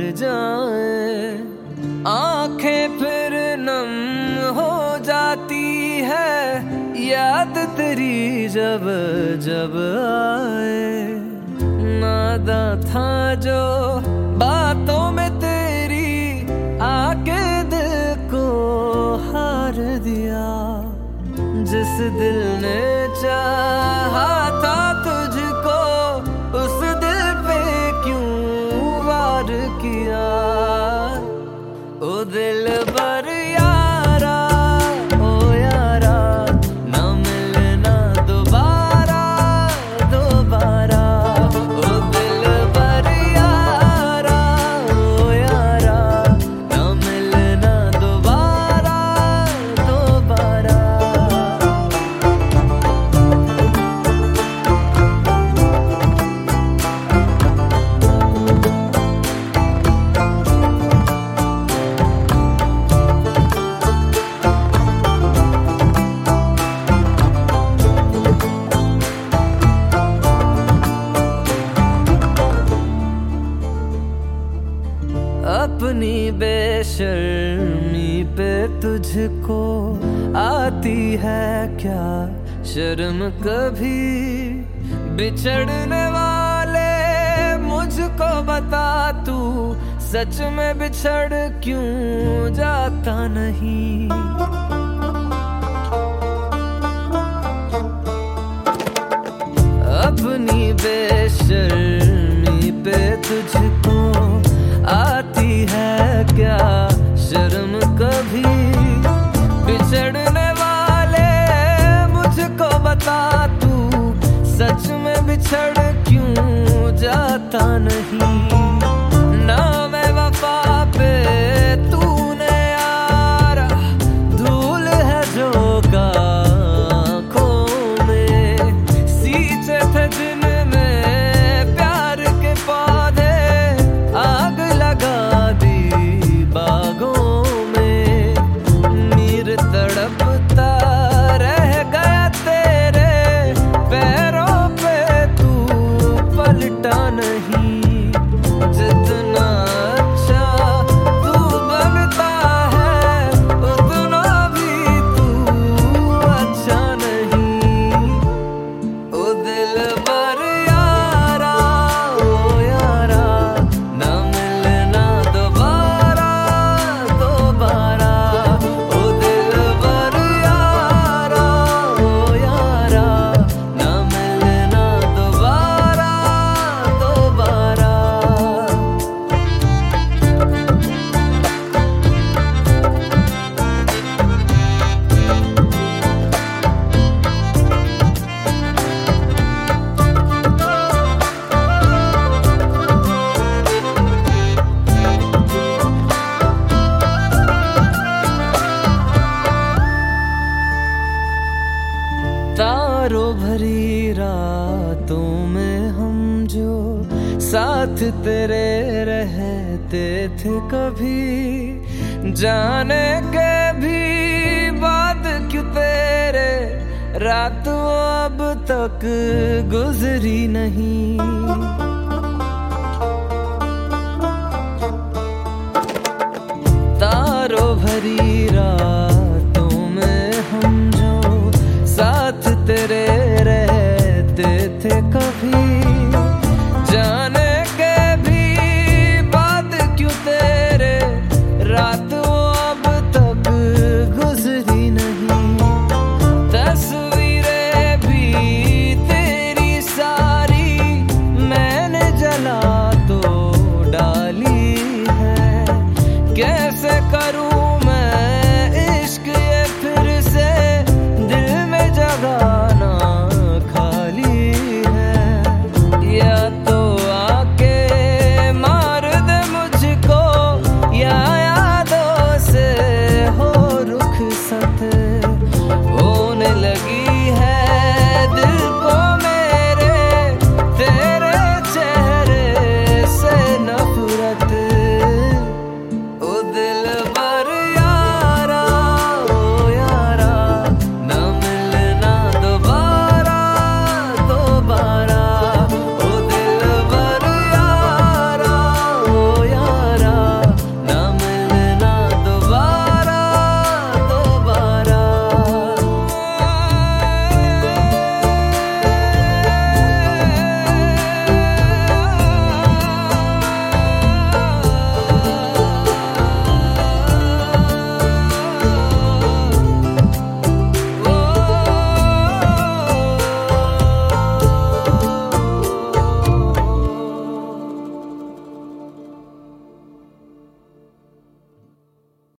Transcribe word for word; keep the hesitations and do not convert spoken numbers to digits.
जाए, आंखें फिर नम हो जाती है याद तेरी जब जब आए। नादा था जो बातों में तेरी आके दिल को हार दिया, जिस दिल ने चाहा था तुझको उस दिल पे क्यों वार किया। ओ दिल बर यारा, ओ यारा, ना मिलना दोबारा दोबारा। ओ दिल बर यारा, ओ यारा, ना मिलना दोबारा दोबारा। अपनी बेशर्मी पे तुझको आती है क्या शर्म कभी। बिछड़ने वाले मुझको बता तू, सच में बिछड़ क्यों जाता नहीं। अपनी बेशर्मी पे तुझको आती है क्या शर्म कभी। बिछड़ने वाले मुझको बता तू, सच में बिछड़ क्यों जाता नहीं। नाम वफा पे तूने यारा धूल है जो आँखों में, सींचे थे जिनमें प्यार के पौधे आग लगा दी बागों में। नीर तड़पता रह गया तेरे पैरों पे, तू पलटा नहीं। जितना अच्छा तू बनता है उतना भी तू अच्छा नहीं। ओ दिल बर यारा, ओ यारा, ना मिलना दोबारा दोबारा। ओ दिल बर यारा, ओ यारा, ना मिलना दोबारा दोबारा। तारों भरी रातों में हम जो साथ तेरे रहते थे कभी, जाने के भी बाद क्यों तेरे रात अब तक गुजरी नहीं।